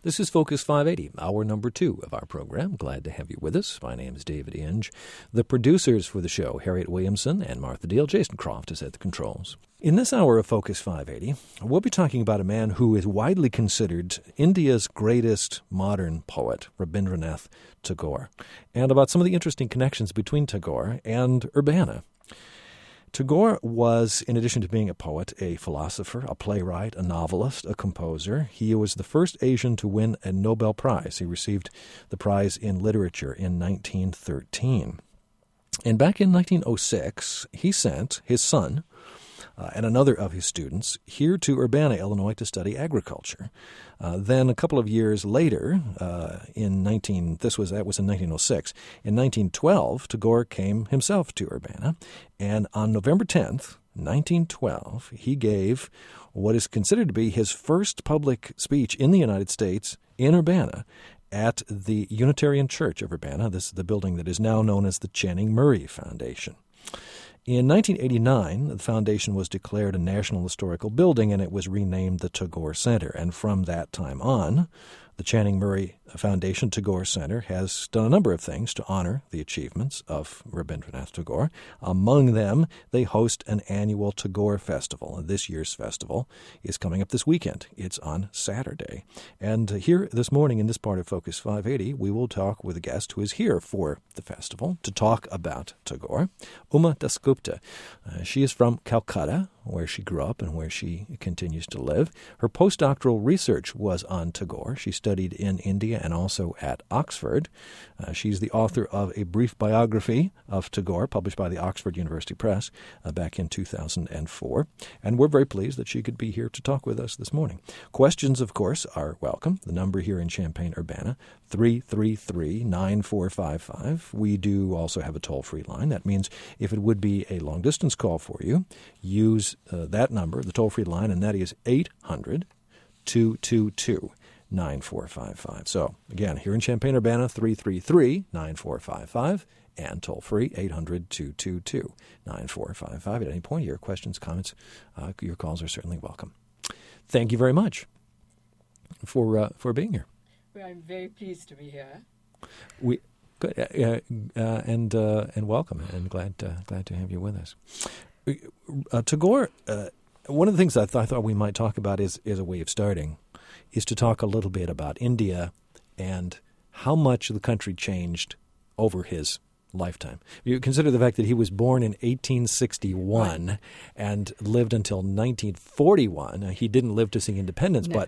This is Focus 580, hour number 2 of our program. Glad to have you with us. My name is David Inge. The producers for the show, Harriet Williamson and Martha Deal. Jason Croft is at the controls. In this hour of Focus 580, we'll be talking about a man who is widely considered India's greatest modern poet, Rabindranath Tagore, and about some of the interesting connections between Tagore and Urbana. Tagore was, in addition to being a poet, a philosopher, a playwright, a novelist, a composer. He was the first Asian to win a Nobel Prize. He received the prize in literature in 1913. And back in 1906, he sent his son and another of his students here to Urbana, Illinois, to study agriculture. Then a couple of years later, that was in 1906. In 1912, Tagore came himself to Urbana, and on November 10th, 1912, he gave what is considered to be his first public speech in the United States in Urbana at the Unitarian Church of Urbana. This is the building that is now known as the Channing Murray Foundation. In 1989, the foundation was declared a National Historical Building, and it was renamed the Tagore Center. And from that time on, the Channing Murray Foundation Tagore Center has done a number of things to honor the achievements of Rabindranath Tagore. Among them, they host an annual Tagore Festival. And this year's festival is coming up this weekend. It's on Saturday. And here this morning in this part of Focus 580, we will talk with a guest who is here for the festival to talk about Tagore, Uma Dasgupta. She is from Calcutta, where she grew up and where she continues to live. Her postdoctoral research was on Tagore. She studied in India and also at Oxford. She's the author of a brief biography of Tagore, published by the Oxford University Press back in 2004. And we're very pleased that she could be here to talk with us this morning. Questions, of course, are welcome. The number here in Champaign-Urbana, 333-9455. We do also have a toll-free line. That means if it would be a long-distance call for you, use that number, the toll-free line, and that is 800-222-9455. So, again, here in Champaign-Urbana, 333-9455, and toll-free, 800-222-9455. At any point, your questions, comments, your calls are certainly welcome. Thank you very much for being here. Well, I'm very pleased to be here. And welcome, and glad to have you with us. Tagore, one of the things I thought we might talk about is a way of starting, is to talk a little bit about India and how much the country changed over his lifetime. You consider the fact that he was born in 1861 right. and lived until 1941. He didn't live to see independence, no. but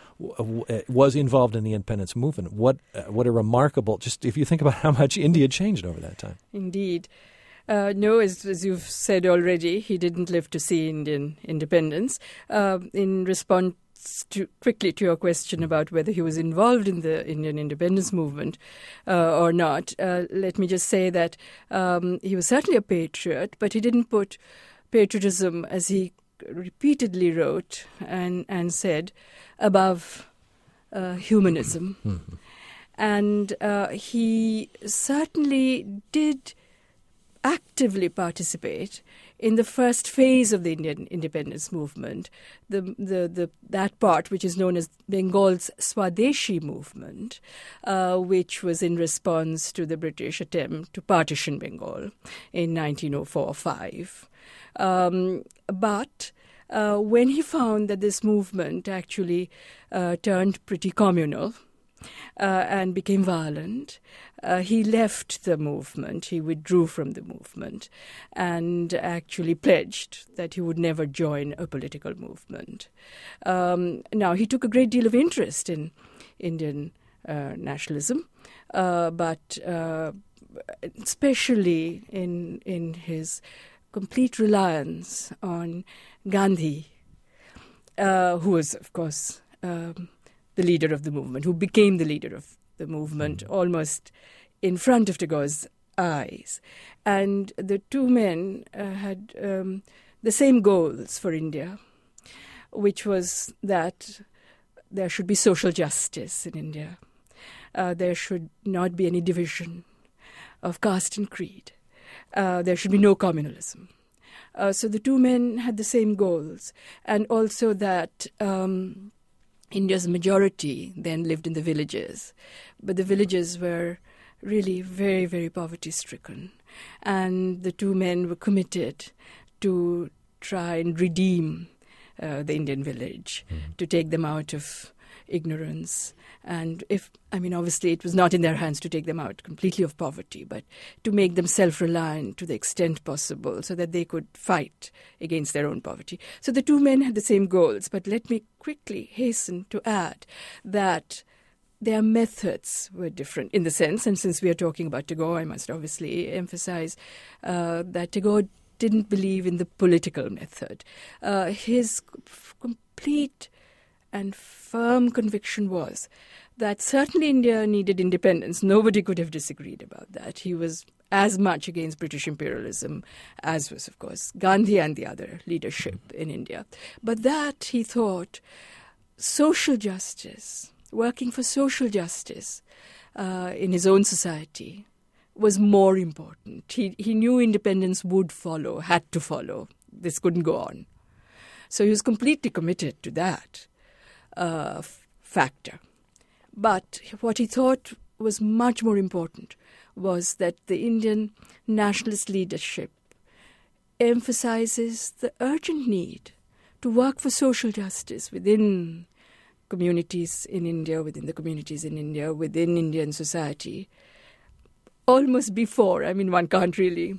was involved in the independence movement. What a remarkable, just if you think about how much India changed over that time. Indeed. No, as you've said already, he didn't live to see Indian independence. In response quickly to your question about whether he was involved in the Indian independence movement or not, let me just say that he was certainly a patriot, but he didn't put patriotism, as he repeatedly wrote and said, above humanism. Mm-hmm. And he certainly did actively participate in the first phase of the Indian independence movement, that part which is known as Bengal's Swadeshi movement, which was in response to the British attempt to partition Bengal in 1904-05. But when he found that this movement actually turned pretty communal and became violent, he left the movement. He withdrew from the movement and actually pledged that he would never join a political movement. Now, he took a great deal of interest in Indian nationalism, but especially in his complete reliance on Gandhi, who was, of course, the leader of the movement, who became the leader of the movement almost in front of Tagore's eyes. And the two men had the same goals for India, which was that there should be social justice in India. There should not be any division of caste and creed. There should be no communalism. So the two men had the same goals, and also that India's majority then lived in the villages, but the villages were really very, very poverty-stricken. And the two men were committed to try and redeem the Indian village, to take them out of ignorance. And obviously it was not in their hands to take them out completely of poverty, but to make them self-reliant to the extent possible so that they could fight against their own poverty. So the two men had the same goals, but let me quickly hasten to add that their methods were different in the sense, and since we are talking about Tagore, I must obviously emphasize that Tagore didn't believe in the political method. His complete and firm conviction was that certainly India needed independence. Nobody could have disagreed about that. He was as much against British imperialism as was, of course, Gandhi and the other leadership in India. But that, he thought, social justice, working for social justice in his own society was more important. He knew independence would follow, had to follow. This couldn't go on. So he was completely committed to that factor. But what he thought was much more important was that the Indian nationalist leadership emphasizes the urgent need to work for social justice within communities in India, within the communities in India, within Indian society, almost before. One can't really,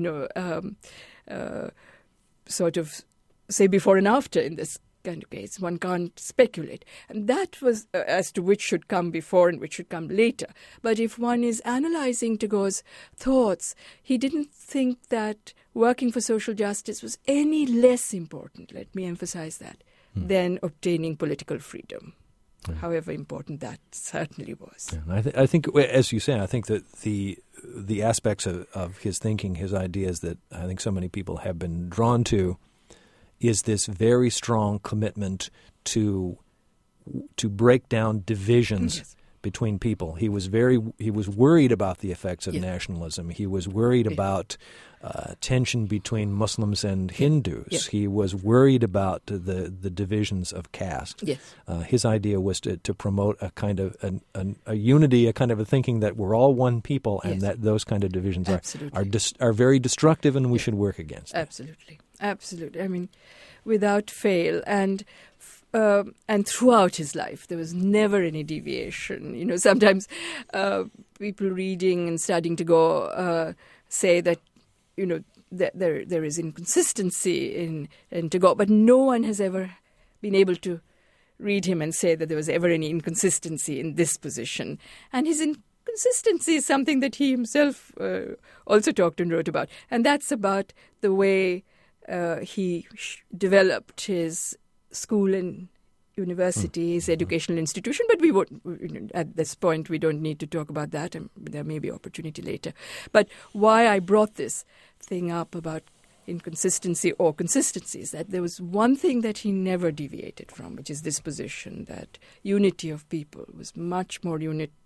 sort of say before and after in this kind of case. One can't speculate. And that was as to which should come before and which should come later. But if one is analyzing Tagore's thoughts, he didn't think that working for social justice was any less important, let me emphasize that, than obtaining political freedom. However important that certainly was. Yeah, I think, as you say, I think that the aspects of his thinking, his ideas that I think so many people have been drawn to, is this very strong commitment to break down divisions between people. He was worried about the effects of nationalism. He was worried about tension between Muslims and Hindus. Yes. He was worried about the divisions of caste. Yes. His idea was to promote a kind of a unity, a kind of a thinking that we're all one people, and that those kind of divisions are very destructive, and we should work against them. Absolutely. Without fail, and throughout his life, there was never any deviation. Sometimes people reading and studying Tagore say that, that there is inconsistency in Tagore, but no one has ever been able to read him and say that there was ever any inconsistency in this position. And his inconsistency is something that he himself also talked and wrote about, and that's about the way he developed his school and university, his educational institution, but we won't, at this point, we don't need to talk about that, and there may be opportunity later. But why I brought this thing up about inconsistency or consistency is that there was one thing that he never deviated from, which is this position that unity of people was much more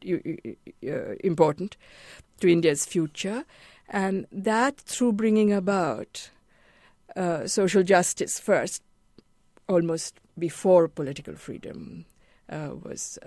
important to India's future, and that through bringing about social justice first, almost before political freedom was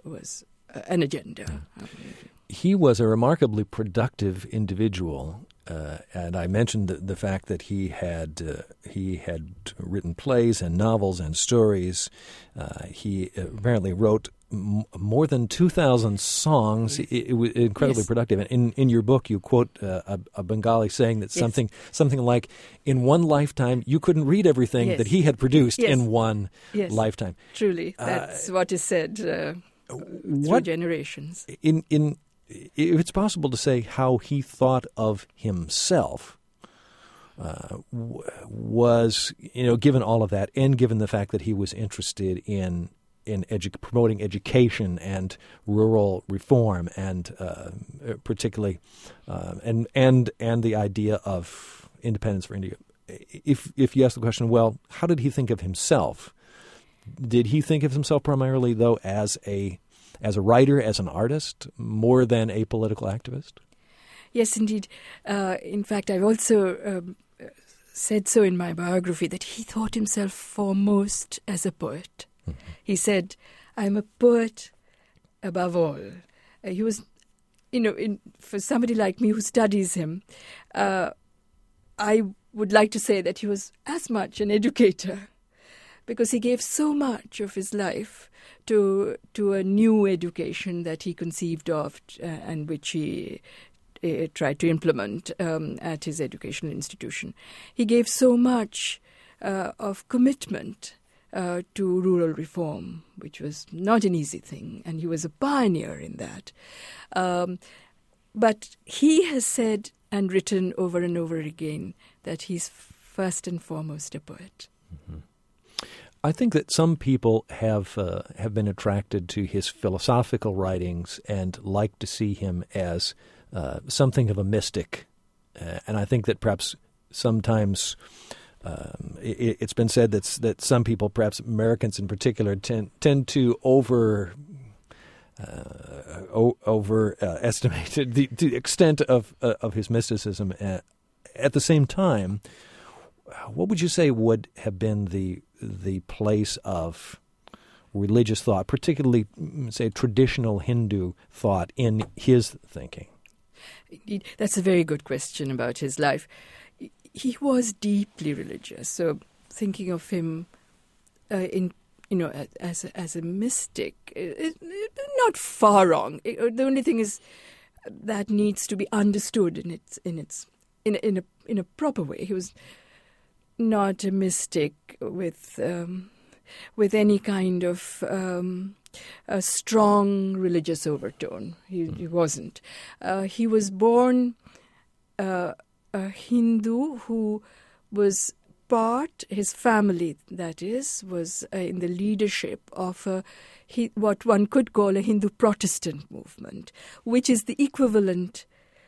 an agenda. He was a remarkably productive individual, and I mentioned the fact that he had written plays and novels and stories. He apparently wrote more than 2,000 songs. It was incredibly productive. And in your book, you quote a Bengali saying that something like, in one lifetime, you couldn't read everything that he had produced in one lifetime. Truly, that's what is said through generations. If it's possible to say how he thought of himself, was, given all of that, and given the fact that he was interested in promoting education and rural reform, and particularly and the idea of independence for India. If you ask the question, well, how did he think of himself? Did he think of himself primarily, though, as a writer, as an artist, more than a political activist? Yes, indeed. In fact, I've also said so in my biography that he thought himself foremost as a poet. He said, "I'm a poet above all." He was, for somebody like me who studies him, I would like to say that he was as much an educator, because he gave so much of his life to a new education that he conceived of and which he tried to implement at his educational institution. He gave so much of commitment to rural reform, which was not an easy thing, and he was a pioneer in that. But he has said and written over and over again that he's first and foremost a poet. Mm-hmm. I think that some people have been attracted to his philosophical writings and like to see him as something of a mystic. And I think that perhaps sometimes it's been said that some people, perhaps Americans in particular, tend to overestimate the extent of his mysticism. At the same time, what would you say would have been the place of religious thought, particularly, say, traditional Hindu thought in his thinking? Indeed, that's a very good question about his life. He was deeply religious. So thinking of him as a mystic, not far wrong. The only thing is that needs to be understood in a proper way. He was not a mystic with any kind of a strong religious overtone. He wasn't. He was born a Hindu who was his family, that is, was in the leadership of what one could call a Hindu Protestant movement, which is the equivalent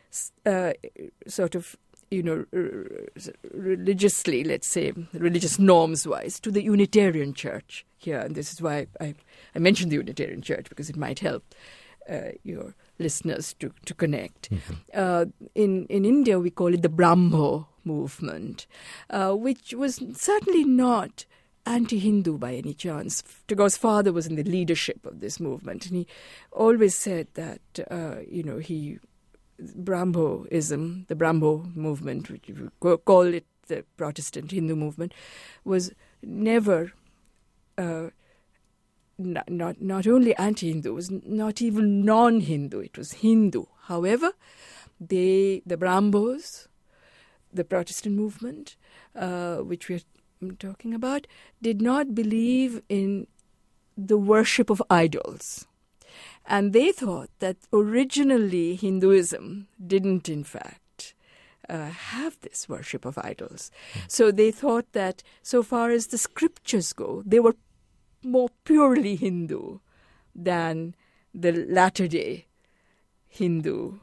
religiously, let's say, religious norms-wise, to the Unitarian Church here. And this is why I mentioned the Unitarian Church, because it might help your listeners to connect. Mm-hmm. In India, we call it the Brahmo movement, which was certainly not anti-Hindu by any chance. Tagore's father was in the leadership of this movement, and he always said that, Brahmoism, the Brahmo movement, which you call it the Protestant Hindu movement, was never not only anti-Hindu, it was not even non-Hindu, it was Hindu. However, the Brahmos, the Protestant movement, which we are talking about, did not believe in the worship of idols. And they thought that originally Hinduism didn't, in fact, have this worship of idols. So they thought that so far as the scriptures go, they were more purely Hindu than the latter-day Hindu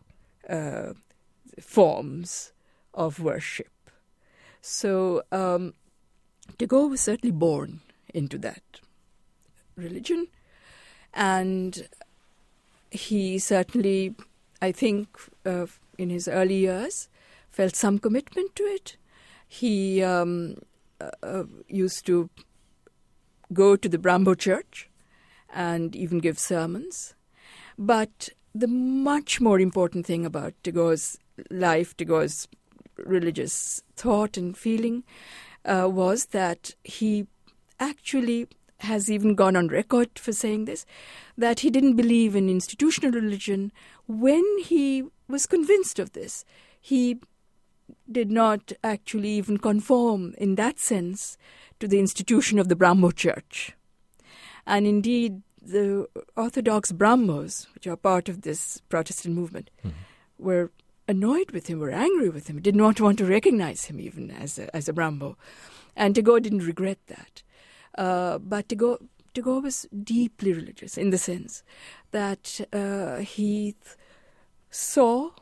forms of worship. So Tagore was certainly born into that religion, and he certainly, I think, in his early years, felt some commitment to it. He used to go to the Brahmo church and even give sermons. But the much more important thing about Tagore's life, Tagore's religious thought and feeling, was that he actually has even gone on record for saying this, that he didn't believe in institutional religion. When he was convinced of this, he did not actually even conform in that sense to the institution of the Brahmo church. And indeed, the Orthodox Brahmos, which are part of this Protestant movement, were annoyed with him, were angry with him, did not want to recognize him even as a Brahmo. And Tagore didn't regret that. But Tagore was deeply religious in the sense that he saw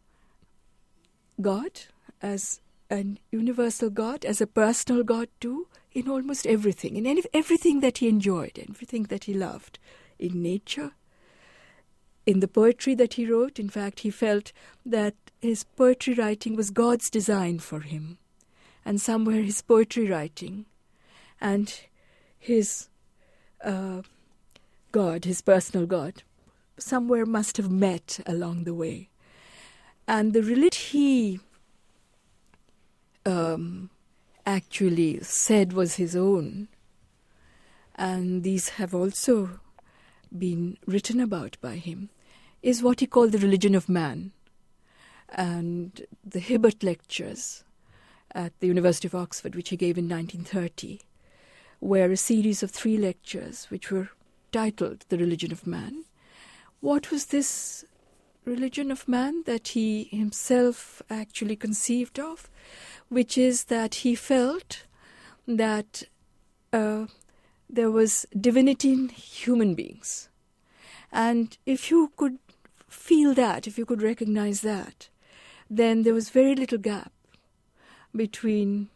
God as a universal God, as a personal God too, in almost everything, in everything that he enjoyed, everything that he loved, in nature, in the poetry that he wrote. In fact, he felt that his poetry writing was God's design for him. And somewhere his poetry writing and his God, his personal God, somewhere must have met along the way. And the religion he actually said was his own, and these have also been written about by him, is what he called the religion of man. And the Hibbert Lectures at the University of Oxford, which he gave in 1930, were a series of 3 lectures which were titled The Religion of Man. What was this religion of man that he himself actually conceived of? Which is that he felt that there was divinity in human beings. And if you could feel that, if you could recognize that, then there was very little gap between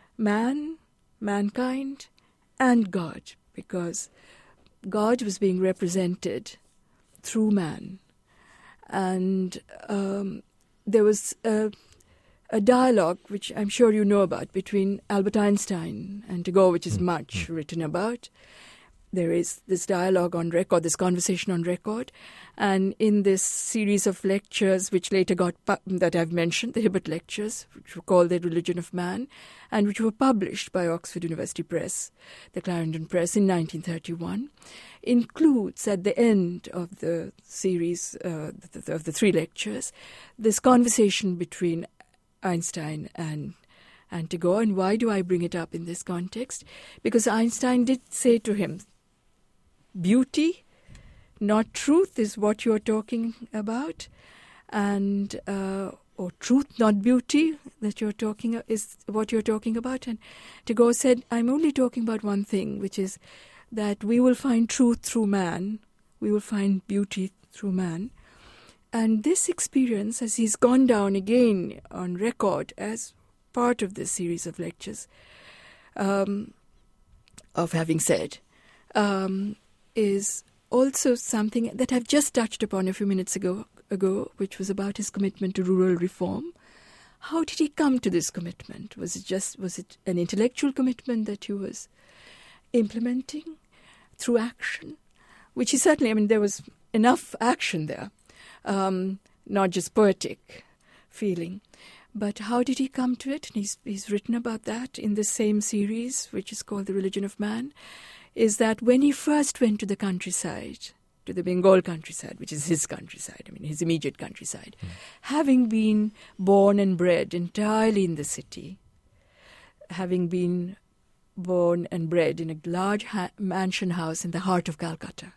mankind, and God, because God was being represented through man. And there was a dialogue, which I'm sure you know about, between Albert Einstein and Tagore, which is much written about. There is this dialogue on record, this conversation on record, and in this series of lectures, which later that I've mentioned, the Hibbert Lectures, which were called The Religion of Man, and which were published by Oxford University Press, the Clarendon Press, in 1931, includes at the end of the series of the 3 lectures this conversation between Einstein and Tagore. And why do I bring it up in this context? Because Einstein did say to him, beauty, not truth, is what you're talking about, and or truth, not beauty, that you're talking is what you're talking about. And Tagore said, I'm only talking about one thing, which is that we will find truth through man, we will find beauty through man. And this experience, as he's gone down again on record as part of this series of lectures, of having said, is also something that I've just touched upon a few minutes ago, which was about his commitment to rural reform. How did he come to this commitment? Was it an intellectual commitment that he was implementing through action? Which he certainly, there was enough action there, not just poetic feeling. But how did he come to it? And he's written about that in the same series, which is called The Religion of Man, is that when he first went to the countryside, to the Bengal countryside, which is his countryside, his immediate countryside, having been born and bred entirely in the city, having been born and bred in a large mansion house in the heart of Calcutta,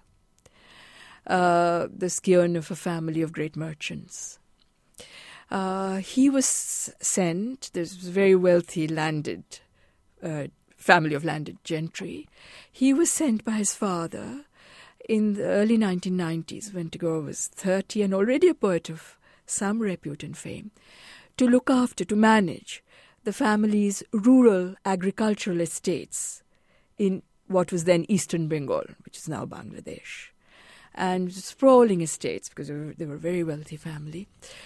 the scion of a family of great merchants, he was sent, this was a very wealthy landed family of landed gentry. He was sent by his father in the early 1990s, when Tagore was 30 and already a poet of some repute and fame, to look after, to manage the family's rural agricultural estates in what was then Eastern Bengal, which is now Bangladesh. And sprawling estates, because they were a very wealthy family,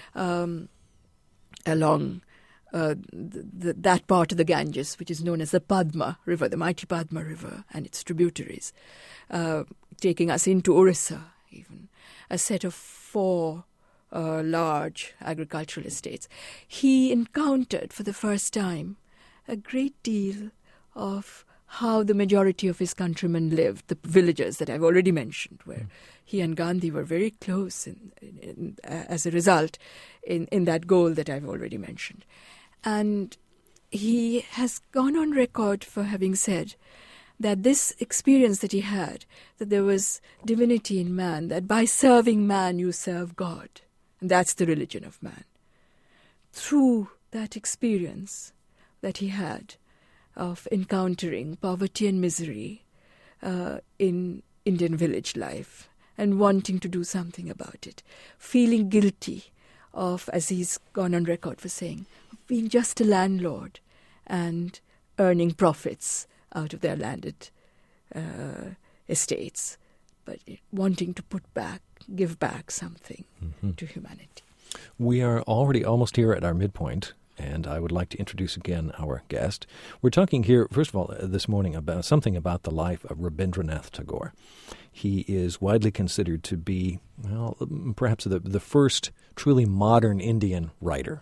along that part of the Ganges, which is known as the Padma River, the mighty Padma River, and its tributaries, taking us into Orissa, even, a set of 4 large agricultural estates. He encountered for the first time a great deal of how the majority of his countrymen lived, the villages that I've already mentioned, where he and Gandhi were very close as a result in that goal that I've already mentioned. And he has gone on record for having said that this experience that he had, that there was divinity in man, that by serving man you serve God, and that's the religion of man. Through that experience that he had of encountering poverty and misery in Indian village life and wanting to do something about it, feeling guilty of, as he's gone on record for saying, being just a landlord and earning profits out of their landed estates, but wanting to give back something to humanity. We are already almost here at our midpoint. and I would like to introduce again our guest. We're talking here, first of all, this morning about something about the life of Rabindranath Tagore. He is widely considered to be, well, perhaps the first truly modern Indian writer.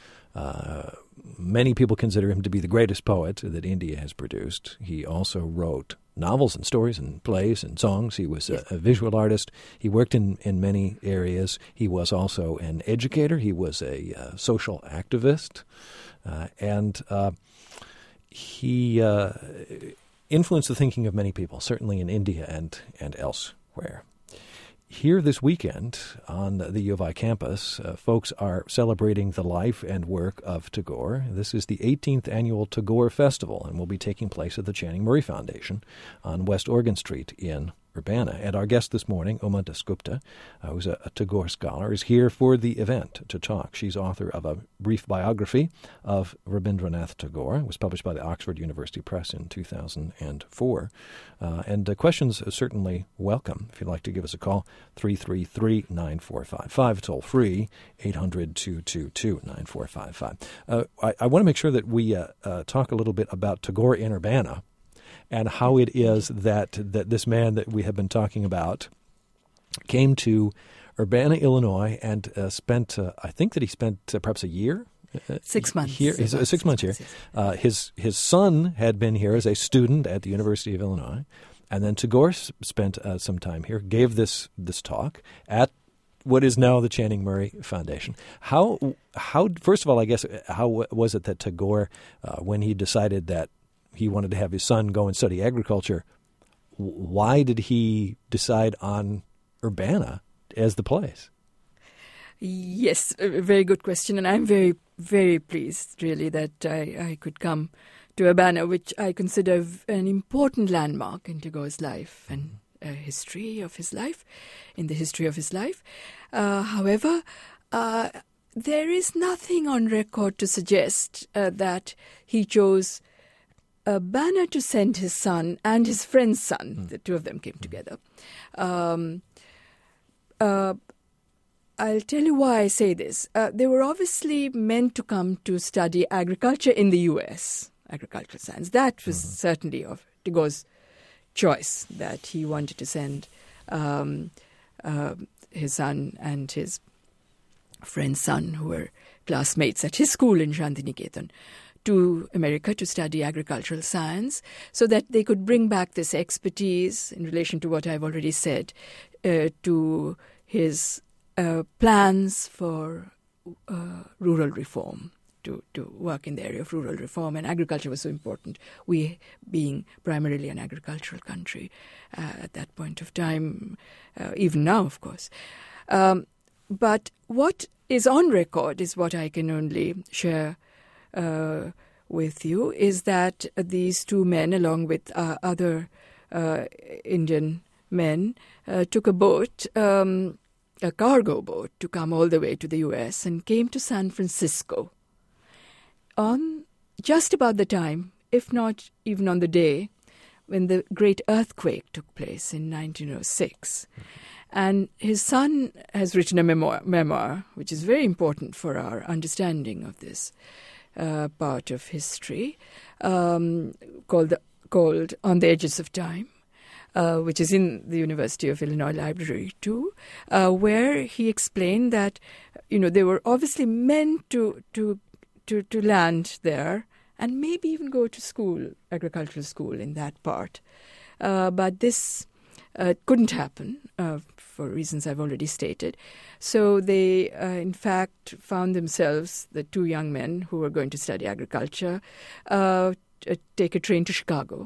Many people consider him to be the greatest poet that India has produced. He also wrote novels and stories and plays and songs. He was a visual artist. He worked in many areas. He was also an educator. He was a social activist. And he influenced the thinking of many people, certainly in India and elsewhere. Here this weekend on the U of I campus, folks are celebrating the life and work of Tagore. This is the 18th annual Tagore Festival and will be taking place at the Channing Murray Foundation on West Oregon Street in Urbana. And our guest this morning, Uma Dasgupta, who's a Tagore scholar, is here for the event to talk. She's author of a brief biography of Rabindranath Tagore. It was published by the Oxford University Press in 2004. And questions are certainly welcome. If you'd like to give us a call, 333-9455. Toll free, 800-222-9455. I want to make sure that we talk a little bit about Tagore in Urbana, and how it is that this man that we have been talking about came to Urbana, Illinois, and spent, I think that he spent perhaps a year? 6 months. Here, 6 months here. His son had been here as a student at the University of Illinois, and then Tagore spent some time here, gave this talk at what is now the Channing Murray Foundation. How first of all, I guess, how was it that Tagore, when he decided that he wanted to have his son go and study agriculture, why did he decide on Urbana as the place? Yes, a very good question. And I'm very, very pleased, really, that I could come to Urbana, which I consider an important landmark in Tagore's life and history of his life, in the history of his life. However, there is nothing on record to suggest that he chose Urbana to send his son and his friend's son. The two of them came together. I'll tell you why I say this. They were obviously meant to come to study agriculture in the U.S., agricultural science. That was certainly of Tagore's choice, that he wanted to send his son and his friend's son, who were classmates at his school in Shantiniketan, to America to study agricultural science, so that they could bring back this expertise in relation to what I've already said, to his plans for rural reform, to work in the area of rural reform. And agriculture was so important, we being primarily an agricultural country at that point of time, even now, of course. But what is on record is what I can only share with you, is that these two men, along with other Indian men, took a boat, a cargo boat, to come all the way to the U.S. and came to San Francisco on just about the time, if not even on the day, when the great earthquake took place in 1906. And his son has written a memoir, which is very important for our understanding of this part of history, called On the Edges of Time, which is in the University of Illinois Library too, where he explained that, they were obviously meant to land there and maybe even go to school, agricultural school in that part. But this couldn't happen for reasons I've already stated. So they, in fact, found themselves, the two young men who were going to study agriculture, take a train to Chicago.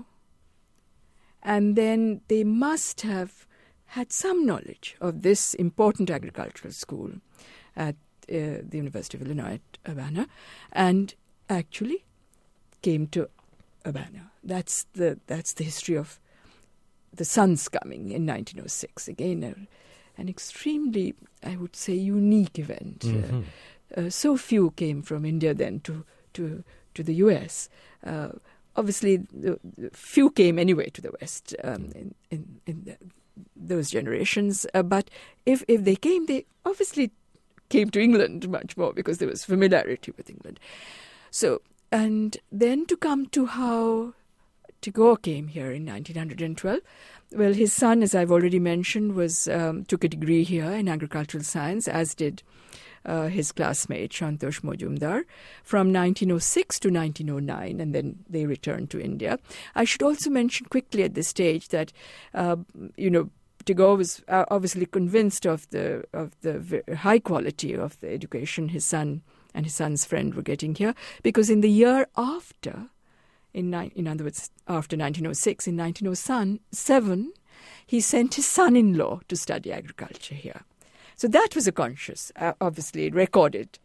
And then they must have had some knowledge of this important agricultural school at the University of Illinois at Urbana, and actually came to Urbana. That's the history of the son's coming in 1906. Again, an extremely, I would say, unique event. So few came from India then to the U.S. Obviously, few came anyway to the West in those generations. But if they came, they obviously came to England much more because there was familiarity with England. So, and then to come to how Tagore came here in 1912. Well, his son, as I've already mentioned, took a degree here in agricultural science, as did his classmate Santosh Majumdar, from 1906 to 1909, and then they returned to India. I should also mention quickly at this stage that, Tagore was obviously convinced of the high quality of the education his son and his son's friend were getting here, because in the year after, in other words, after 1906, in 1907, he sent his son-in-law to study agriculture here. So that was a conscious, obviously recorded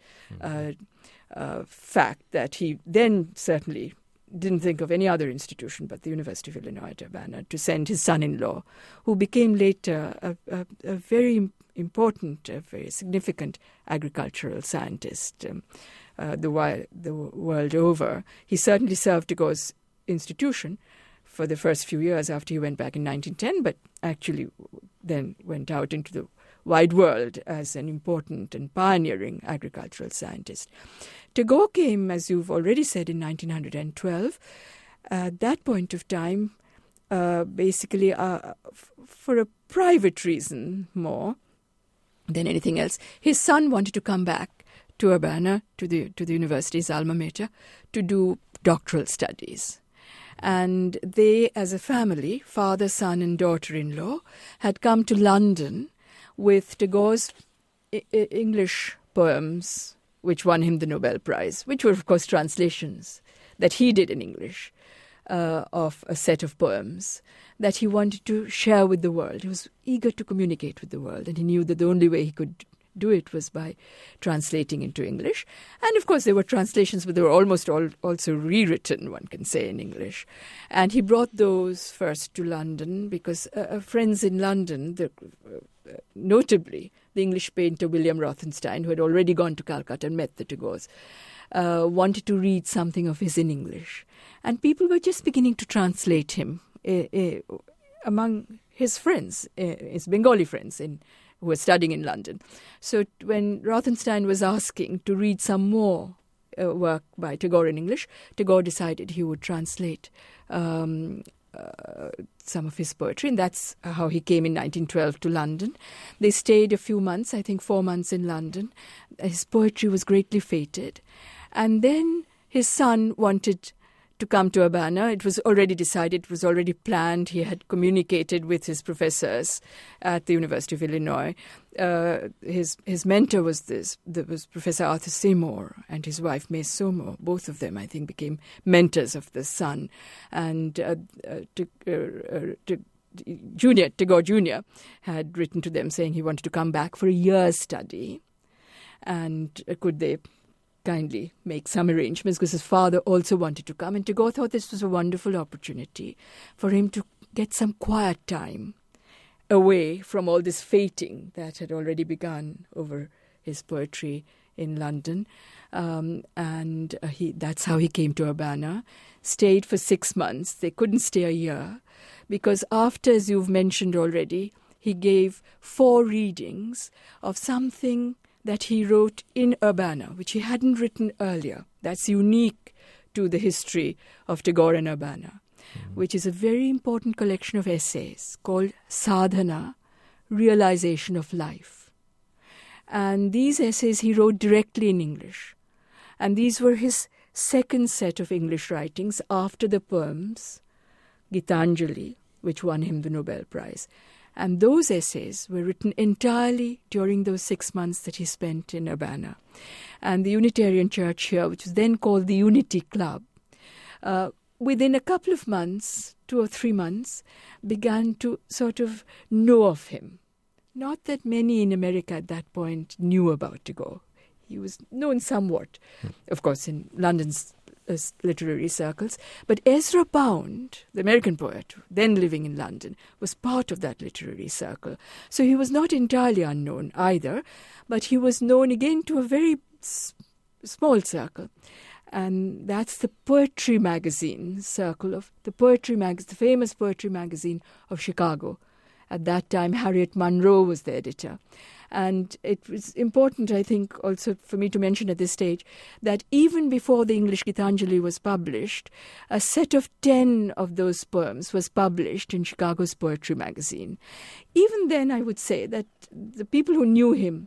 fact that he then certainly didn't think of any other institution but the University of Illinois at Urbana to send his son-in-law, who became later a very important, a very significant agricultural scientist the world over. He certainly served Tagore's institution for the first few years after he went back in 1910, but actually then went out into the wide world as an important and pioneering agricultural scientist. Tagore came, as you've already said, in 1912. At that point of time, basically for a private reason more than anything else. His son wanted to come back to Urbana, to the university's alma mater, to do doctoral studies. And they, as a family, father, son and daughter-in-law, had come to London with Tagore's English poems, which won him the Nobel Prize, which were, of course, translations that he did in English of a set of poems that he wanted to share with the world. He was eager to communicate with the world, and he knew that the only way he could do it was by translating into English. And, of course, there were translations, but they were almost all also rewritten, one can say, in English. And he brought those first to London because friends in London, notably the English painter William Rothenstein, who had already gone to Calcutta and met the Tagores, wanted to read something of his in English. And people were just beginning to translate him among his friends, his Bengali friends who were studying in London. So when Rothenstein was asking to read some more work by Tagore in English, Tagore decided he would translate some of his poetry, and that's how he came in 1912 to London. They stayed a few months, I think 4 months in London. His poetry was greatly feted. And then his son wanted to come to Urbana. It was already decided, it was already planned. He had communicated with his professors at the University of Illinois. His mentor was Professor Arthur Seymour and his wife May Somo. Both of them, I think, became mentors of the son. And Tagore Jr. had written to them saying he wanted to come back for a year's study. And could they kindly make some arrangements, because his father also wanted to come. And Tagore thought this was a wonderful opportunity for him to get some quiet time away from all this fating that had already begun over his poetry in London. That's how he came to Urbana, stayed for 6 months. They couldn't stay a year because after, as you've mentioned already, he gave 4 readings of something that he wrote in Urbana, which he hadn't written earlier. That's unique to the history of Tagore and Urbana, which is a very important collection of essays called Sadhana, Realization of Life. And these essays he wrote directly in English. And these were his second set of English writings after the poems, Gitanjali, which won him the Nobel Prize. And those essays were written entirely during those 6 months that he spent in Urbana. And the Unitarian Church here, which was then called the Unity Club, within a couple of months, 2 or 3 months, began to sort of know of him. Not that many in America at that point knew about Tagore. He was known somewhat, of course, in London's literary circles. But Ezra Pound, the American poet, then living in London, was part of that literary circle. So he was not entirely unknown either, but he was known again to a very small circle. And that's the poetry magazine circle of the famous poetry magazine of Chicago. At that time, Harriet Monroe was the editor. And it was important, I think, also for me to mention at this stage, that even before the English Gitanjali was published, a set of 10 of those poems was published in Chicago's Poetry magazine. Even then, I would say that the people who knew him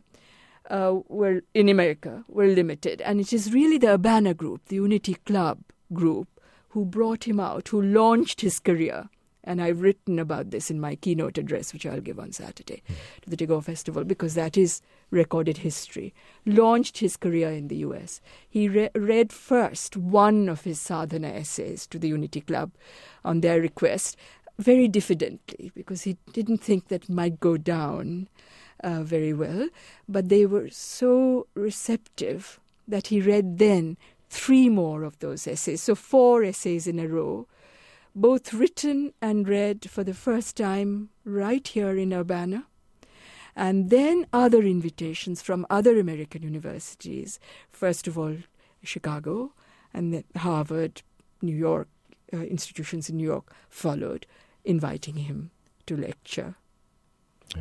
were in America were limited. And it is really the Urbana group, the Unity Club group, who brought him out, who launched his career. And I've written about this in my keynote address, which I'll give on Saturday to the Tagore Festival, because that is recorded history. Launched his career in the U.S. He read first one of his sadhana essays to the Unity Club on their request, very diffidently, because he didn't think that might go down very well. But they were so receptive that he read then 3 more of those essays. So 4 essays in a row, both written and read for the first time right here in Urbana. And then other invitations from other American universities, first of all Chicago, and then Harvard, New York, institutions in New York followed, inviting him to lecture. Yeah.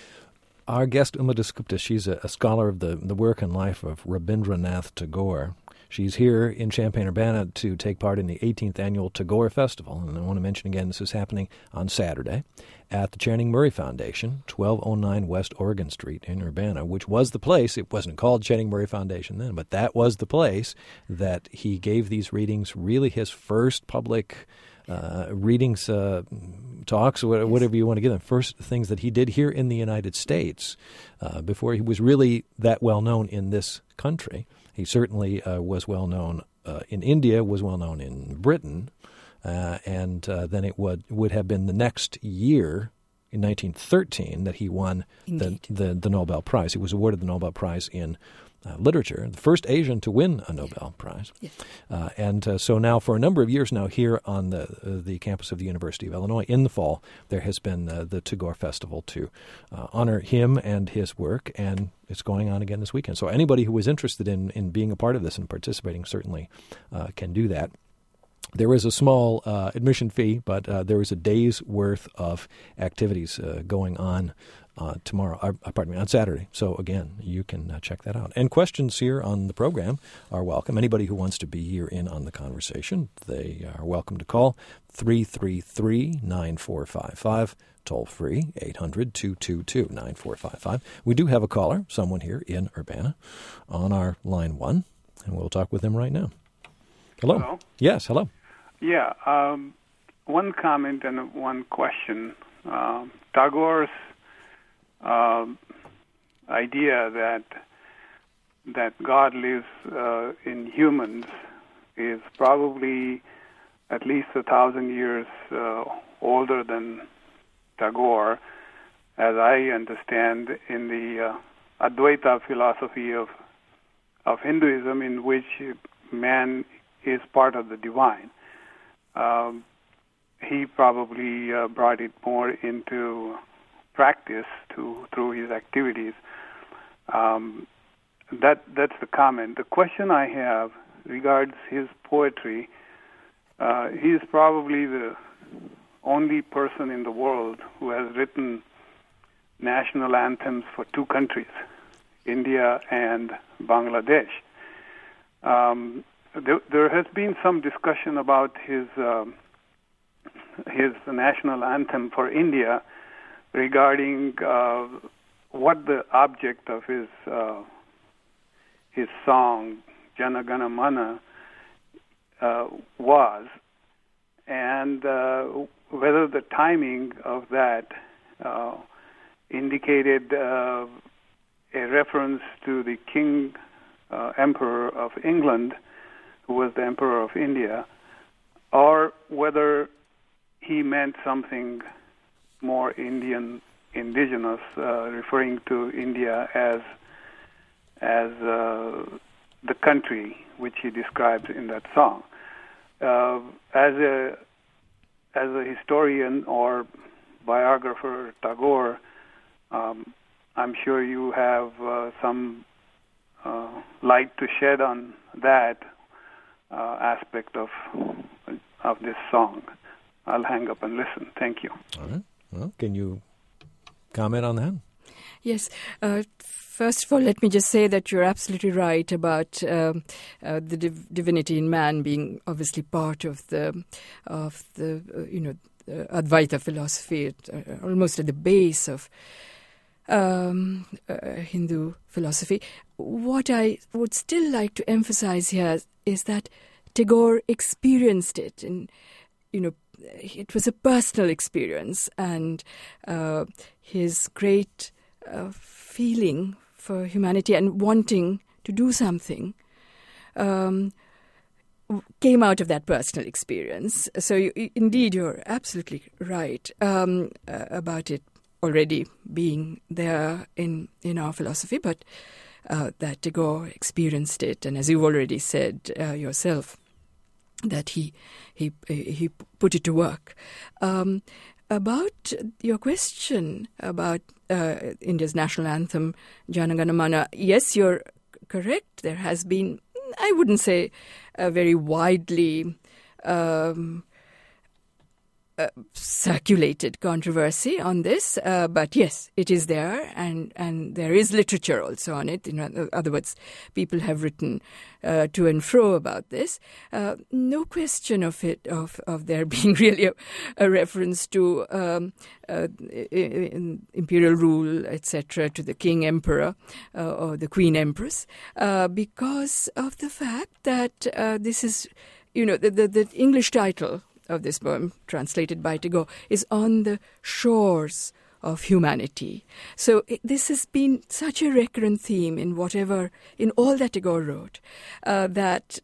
Our guest, Uma Dasgupta, she's a scholar of the work and life of Rabindranath Tagore. She's here in Champaign-Urbana to take part in the 18th Annual Tagore Festival. And I want to mention again, this is happening on Saturday at the Channing Murray Foundation, 1209 West Oregon Street in Urbana, which was the place. It wasn't called Channing Murray Foundation then, but that was the place that he gave these readings, really his first public readings, talks, whatever you want to give them, first things that he did here in the United States before he was really that well known in this country. He certainly was well known in India, was well known in Britain, and then it would have been the next year, in 1913, that he won the Nobel Prize. He was awarded the Nobel Prize in literature, the first Asian to win a Nobel Prize. Yes. And so now for a number of years now here on the campus of the University of Illinois in the fall, there has been the Tagore Festival to honor him and his work, and it's going on again this weekend. So anybody who is interested in being a part of this and participating certainly can do that. There is a small admission fee, but there is a day's worth of activities going on on Saturday. So again, you can check that out. And questions here on the program are welcome. Anybody who wants to be here in on the conversation, they are welcome to call 333-9455, toll free, 800-222-9455. We do have a caller, someone here in Urbana, on our line 1, and we'll talk with him right now. Hello? Yes, hello. Yeah, one comment and one question. Tagore's idea that God lives in humans is probably at least 1,000 years older than Tagore, as I understand, in the Advaita philosophy of Hinduism, in which man is part of the divine. He probably brought it more into practice through his activities. That's the comment. The question I have regards his poetry. He is probably the only person in the world who has written national anthems for 2 countries, India and Bangladesh. There has been some discussion about his national anthem for India regarding what the object of his song Jana Gana Mana was, and whether the timing of that indicated a reference to the King Emperor of England, who was the Emperor of India, or whether he meant something more indigenous, referring to India as the country which he describes in that song. As a historian or biographer, Tagore, I'm sure you have some light to shed on that aspect of this song. I'll hang up and listen. Thank you. All right. Well, can you comment on that? Yes. First of all, let me just say that you're absolutely right about the divinity in man being obviously part of the Advaita philosophy, almost at the base of Hindu philosophy. What I would still like to emphasize here is that Tagore experienced it, and it was a personal experience, and his great feeling for humanity and wanting to do something came out of that personal experience. So indeed, you're absolutely right about it already being there in our philosophy, but that Tagore experienced it, and as you've already said yourself, that he put it to work. About your question about India's national anthem, Jana Gana Mana, yes, you're correct. There has been, I wouldn't say a very widely circulated controversy on this, but yes, it is there, and there is literature also on it. In other words, people have written to and fro about this. No question of it, of there being really a reference to imperial rule, etc., to the king emperor or the queen empress, because of the fact that this is, the English title of this poem, translated by Tagore, is On the Shores of Humanity. So this has been such a recurrent theme in all that Tagore wrote, that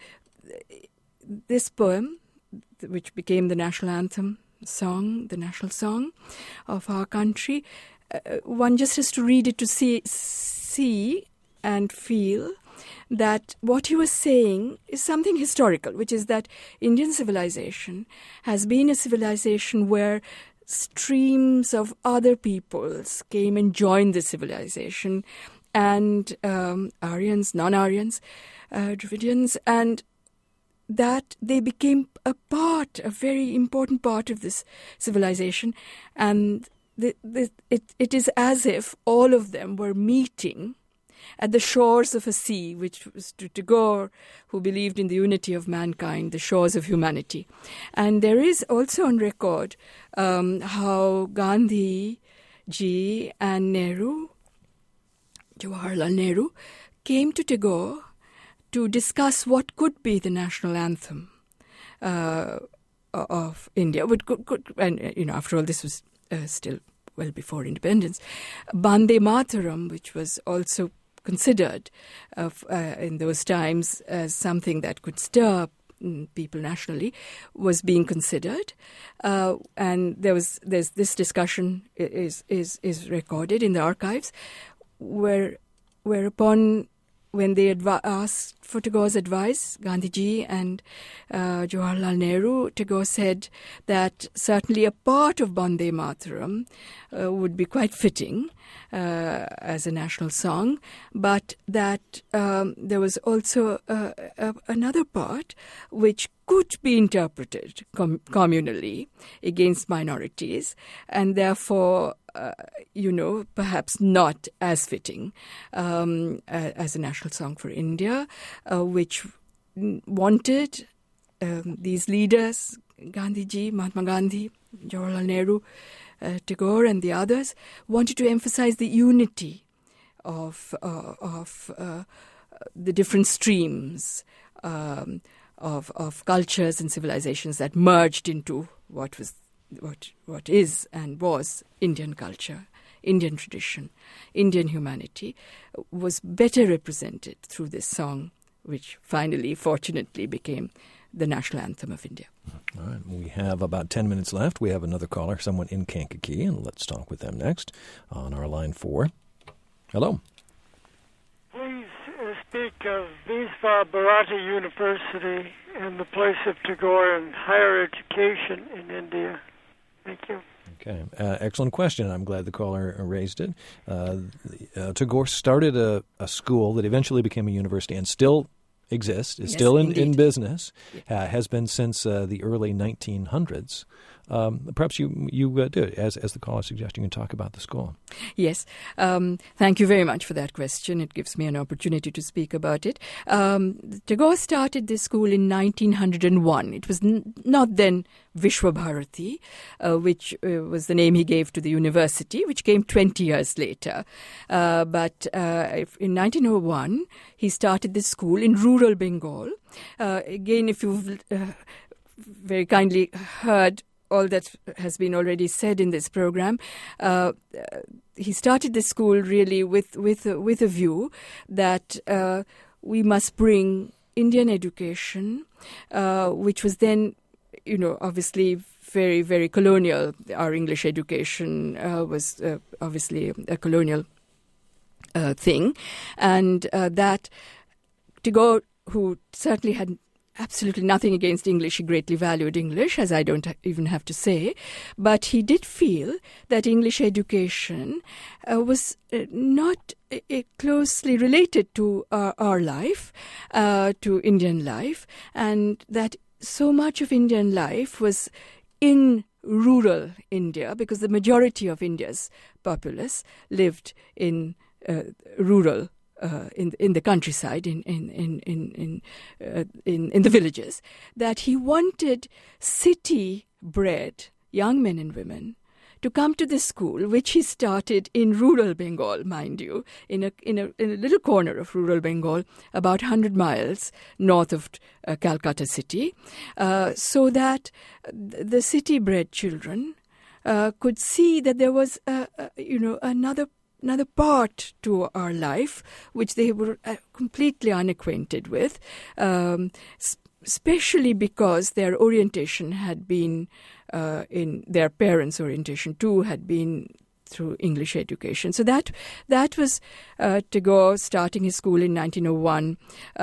this poem, which became the national anthem song, the national song of our country, one just has to read it to see and feel that what he was saying is something historical, which is that Indian civilization has been a civilization where streams of other peoples came and joined the civilization, and Aryans, non-Aryans, Dravidians, and that they became a very important part of this civilization, and it is as if all of them were meeting at the shores of a sea, which was to Tagore, who believed in the unity of mankind, the shores of humanity. And there is also on record how Gandhi ji and Nehru, Jawaharlal Nehru, came to Tagore to discuss what could be the national anthem of India. And after all, this was still well before independence. Bande Mataram, which was also considered in those times as something that could stir people nationally, was being considered, and there's this discussion is recorded in the archives, whereupon when they asked for Tagore's advice, Gandhiji and Jawaharlal Nehru, Tagore said that certainly a part of Bande Mataram would be quite fitting as a national song, but that there was also another part which could be interpreted communally against minorities, and therefore perhaps not as fitting as a national song for India, which wanted these leaders, Gandhiji, Mahatma Gandhi, Jawaharlal Nehru, Tagore and the others, wanted to emphasize the unity of the different streams of cultures and civilizations that merged into what is and was Indian culture, Indian tradition, Indian humanity, was better represented through this song, which finally, fortunately, became the national anthem of India. All right. We have about 10 minutes left. We have another caller, someone in Kankakee, and let's talk with them next on our line 4. Hello. Please speak of Vishva Bharati University and the place of Tagore in higher education in India. Thank you. Okay. Excellent question. I'm glad the caller raised it. Tagore started a school that eventually became a university and still exists, is still in business, has been since the early 1900s. Perhaps you do, as the caller suggested, you can talk about the school. Yes. Thank you very much for that question. It gives me an opportunity to speak about it. Tagore started this school in 1901. It was not then Vishwa Bharati, which was the name he gave to the university, which came 20 years later. But in 1901, he started this school in rural Bengal. Again, if you've very kindly heard all that has been already said in this program, he started the school really with a view that we must bring Indian education, which was then, obviously very, very colonial. Our English education was obviously a colonial thing, and that Tagore, who certainly had absolutely nothing against English, he greatly valued English, as I don't even have to say, but he did feel that English education was not closely related to our life, to Indian life, and that so much of Indian life was in rural India, because the majority of India's populace lived in rural in the countryside, in the villages, that he wanted city-bred young men and women to come to this school, which he started in rural Bengal, mind you, in a little corner of rural Bengal, about 100 miles north of Calcutta city, so that the city-bred children could see that there was, another part to our life which they were completely unacquainted with, especially because their orientation had been in their parents' orientation too had been through English education. So that was Tagore starting his school in 1901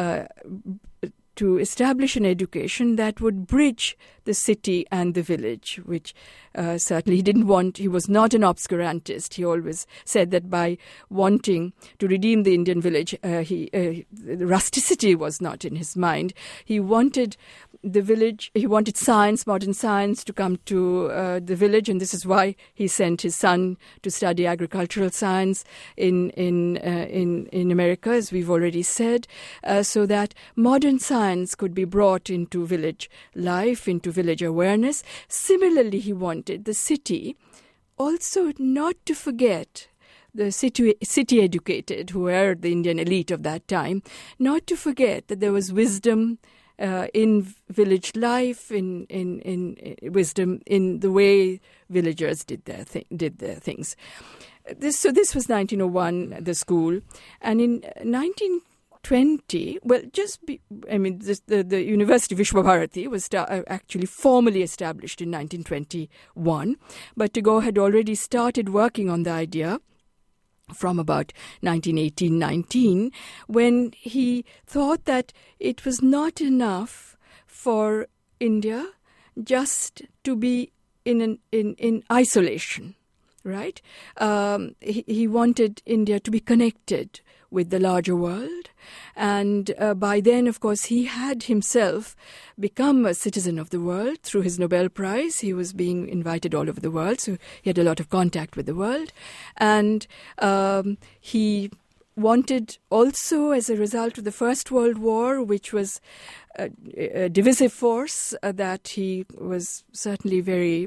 to establish an education that would bridge the city and the village, which certainly he didn't want. He was not an obscurantist. He always said that by wanting to redeem the Indian village, the rusticity was not in his mind. He wanted the village, he wanted science, modern science, to come to the village, and this is why he sent his son to study agricultural science in America, as we've already said, so that modern science could be brought into village life, into village awareness. Similarly, he wanted the city also not to forget the city educated, who were the Indian elite of that time, not to forget that there was wisdom in village life, in wisdom in the way villagers did their things. This was 1901, the school, and in 1920, the University of Vishwa Bharati was actually formally established in 1921, but Tagore had already started working on the idea from about 1918-19, when he thought that it was not enough for India just to be in isolation, right? He wanted India to be connected with the larger world, and by then, of course, he had himself become a citizen of the world through his Nobel Prize. He was being invited all over the world, so he had a lot of contact with the world, and he wanted also, as a result of the First World War, which was a divisive force that he was certainly very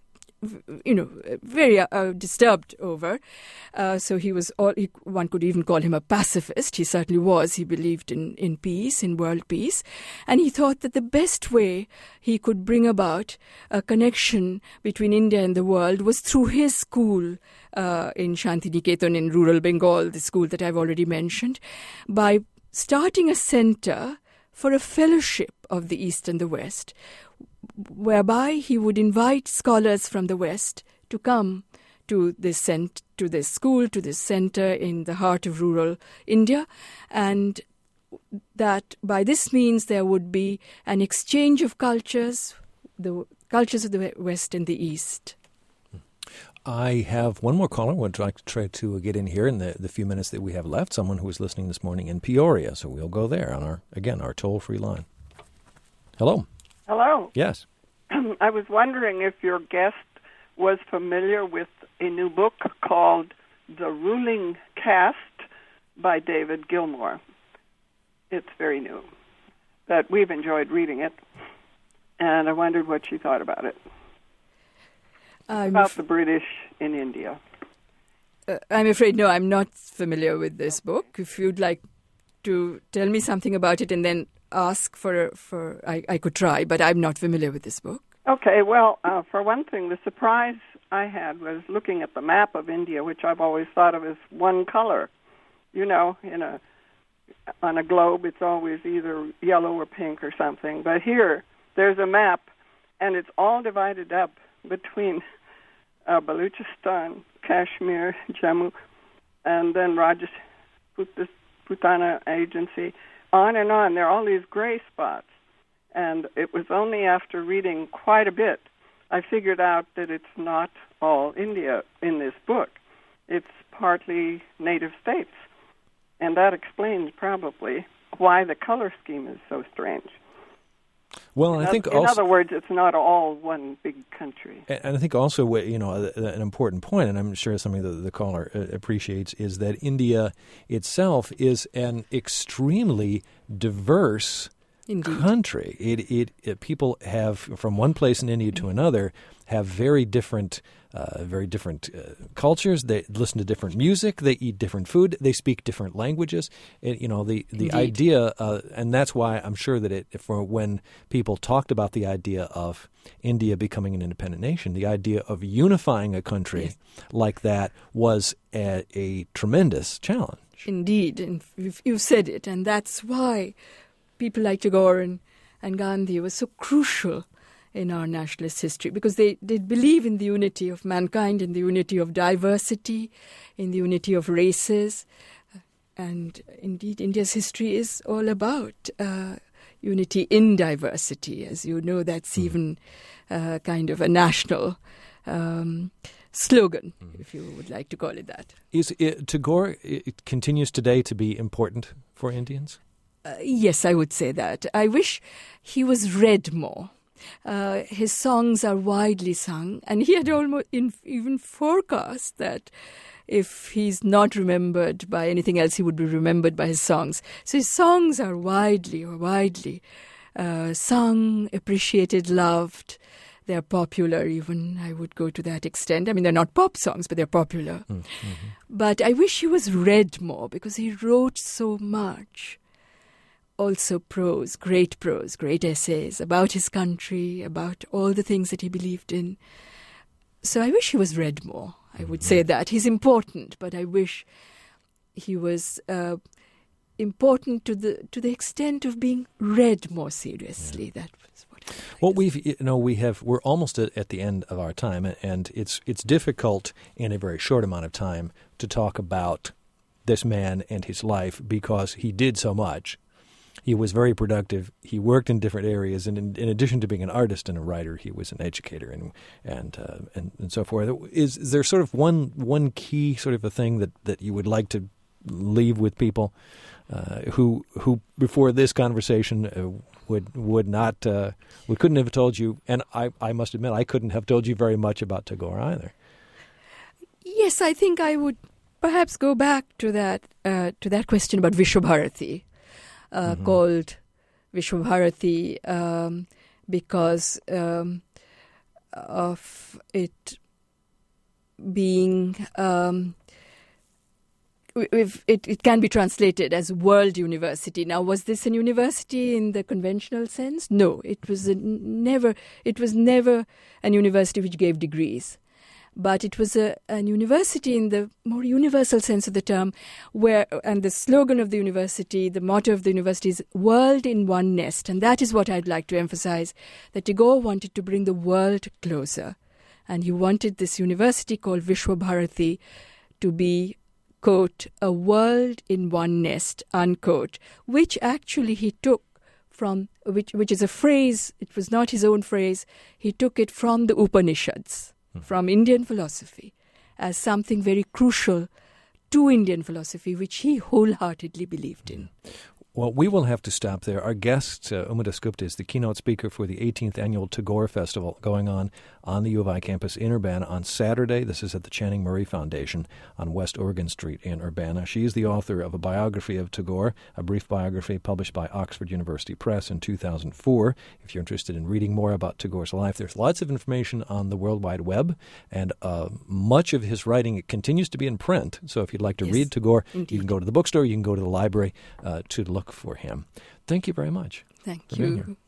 disturbed over. So he was one could even call him a pacifist. He certainly was. He believed in peace, in world peace. And he thought that the best way he could bring about a connection between India and the world was through his school in Shantiniketan in rural Bengal, the school that I've already mentioned, by starting a center for a fellowship of the East and the West, whereby he would invite scholars from the West to come to this school, to this center in the heart of rural India, and that by this means there would be an exchange of cultures, the cultures of the West and the East. I have one more caller. I'd like to try to get in here in the few minutes that we have left, someone who was listening this morning in Peoria, so we'll go there on our toll-free line. Hello. Hello. Yes. I was wondering if your guest was familiar with a new book called The Ruling Caste by David Gilmour. It's very new, but we've enjoyed reading it, and I wondered what you thought about it. About the British in India. I'm afraid, no, I'm not familiar with this book. If you'd like to tell me something about it and then ask I could try, but I'm not familiar with this book. Okay, well, for one thing, the surprise I had was looking at the map of India, which I've always thought of as one color. You know, on a globe, it's always either yellow or pink or something. But here, there's a map, and it's all divided up between Baluchistan, Kashmir, Jammu, and then Rajputana Agency, on and on. There are all these gray spots. And it was only after reading quite a bit I figured out that it's not all India in this book. It's partly native states. And that explains probably why the color scheme is so strange. Well, I think in other words, it's not all one big country. And I think also, an important point, and I'm sure something that the caller appreciates, is that India itself is an extremely diverse country. It people have, from one place in India to another, have very different cultures. They listen to different music. They eat different food. They speak different languages. The idea, and that's why I'm sure that for when people talked about the idea of India becoming an independent nation, the idea of unifying a country like that was a tremendous challenge. Indeed, and you've said it, and that's why people like Tagore and Gandhi were so crucial in our nationalist history, because they believe in the unity of mankind, in the unity of diversity, in the unity of races. And indeed, India's history is all about unity in diversity. As you know, that's even kind of a national slogan, if you would like to call it that. Tagore continues today to be important for Indians? Yes, I would say that. I wish he was read more. His songs are widely sung, and he had almost even forecast that if he's not remembered by anything else, he would be remembered by his songs. So his songs are widely sung, appreciated, loved. They're popular even, I would go to that extent. I mean, they're not pop songs, but they're popular. Mm-hmm. But I wish he was read more, because he wrote so much. Also prose, great essays about his country, about all the things that he believed in. So I wish he was read more. I would say that. He's important, but I wish he was important to the extent of being read more seriously. Yeah. That was what we're almost at the end of our time, and it's difficult in a very short amount of time to talk about this man and his life, because he did so much. He was very productive. He worked in different areas, and in addition to being an artist and a writer, he was an educator and so forth. Is there sort of one key sort of a thing that you would like to leave with people who before this conversation couldn't have told you? And I must admit, I couldn't have told you very much about Tagore either. Yes, I think I would perhaps go back to that question about Vishwabharati. Called Vishwabharati because of it being it can be translated as World University. Now, was this a university in the conventional sense? No, it was never an university which gave degrees. But it was a university in the more universal sense of the term, and the slogan of the university, the motto of the university is "World in One Nest," and that is what I'd like to emphasize. That Tagore wanted to bring the world closer, and he wanted this university called Vishwabharati to be, quote, "a world in one nest," unquote, which actually he took from which is a phrase. It was not his own phrase. He took it from the Upanishads. From Indian philosophy, as something very crucial to Indian philosophy, which he wholeheartedly believed in. Well, we will have to stop there. Our guest, Uma Dasgupta, is the keynote speaker for the 18th Annual Tagore Festival going on the U of I campus in Urbana on Saturday. This is at the Channing Murray Foundation on West Oregon Street in Urbana. She is the author of a biography of Tagore, a brief biography published by Oxford University Press in 2004. If you're interested in reading more about Tagore's life, there's lots of information on the World Wide Web, and much of his writing continues to be in print. So if you'd like to read Tagore, you can go to the bookstore, you can go to the library to look for him. Thank you very much. Thank for being you. here.